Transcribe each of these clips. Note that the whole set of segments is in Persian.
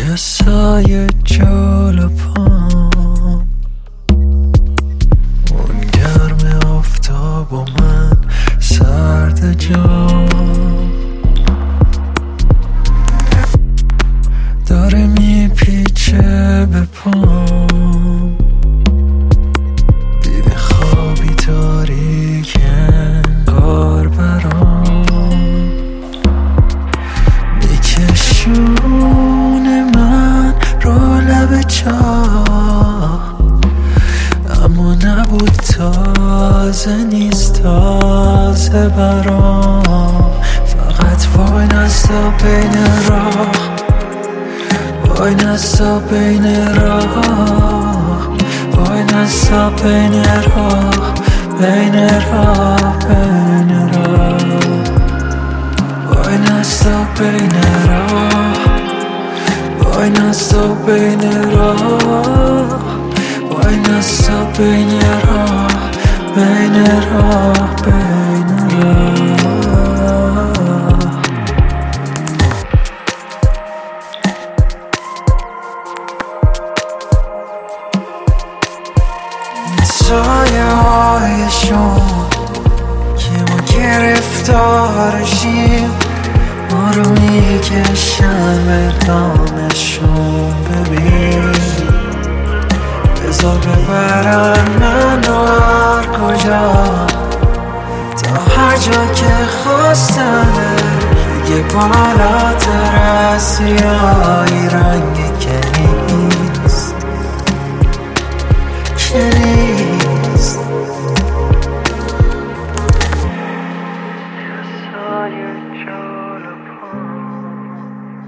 یا سایه جلو پام، اون گرم آفتاب و من سرد جام، داره میپیچه به پام، دیده خوابی تاریک انگار برام، میکشونه من رو لب چاه، اما نبود تازه نیست تازه برام، فقط وای نستا بین راه، وای نستا بین راه، وای نستا بین راه، بین راه، بین راه، وای نستا بین راه، وای نستا بین راه، وای نستا بین راه، بین راه، بین راه. سایه هایشون که ما گرفتارشیم، ما رو میکشن به دامشون، ببین بذار ببرن منو هر کجا، تا هر جا که خواستن، دیگه بالاتر از سیاهی رنگ که نیست، که نیست. سایه جلو پام،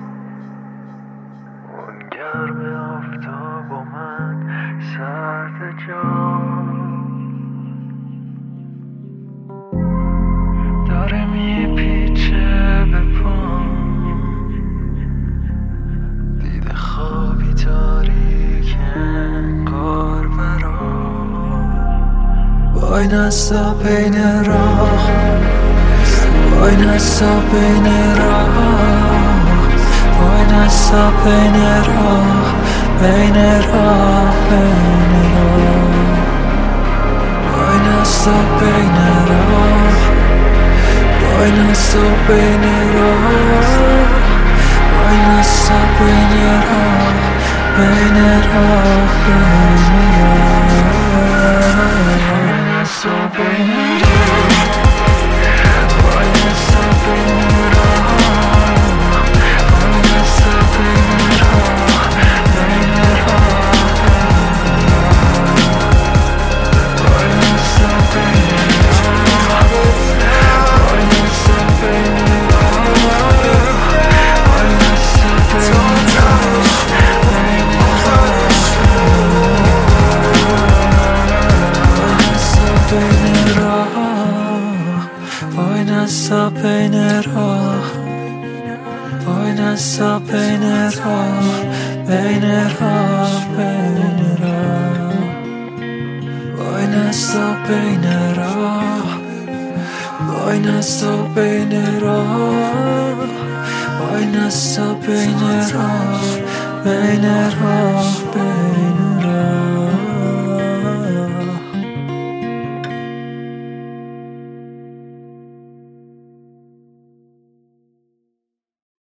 اون گرم آفتاب و من سرد جام، داره میپیچه به پام، دیده خوابی تاریک انگار برام، وای نستا بین راه، وای نستا بین راه، وای نستا بین راه، بین راه، بین راه، وای نستا بین راه، وای نستا بین راه، وای نستا بین راه، بین راه، بین راه، وای نستا بین راه، وای نستا بین راه، وای نستا بین راه، بین راه، وای نستا بین راه، وای نستا بین راه، وای نستا بین راه، وای نستا بین راه، وای نستا بین راه، بین راه، بین راه، وای نستا بین راه، وای نستا بین راه، وای نستا بین راه، بین راه.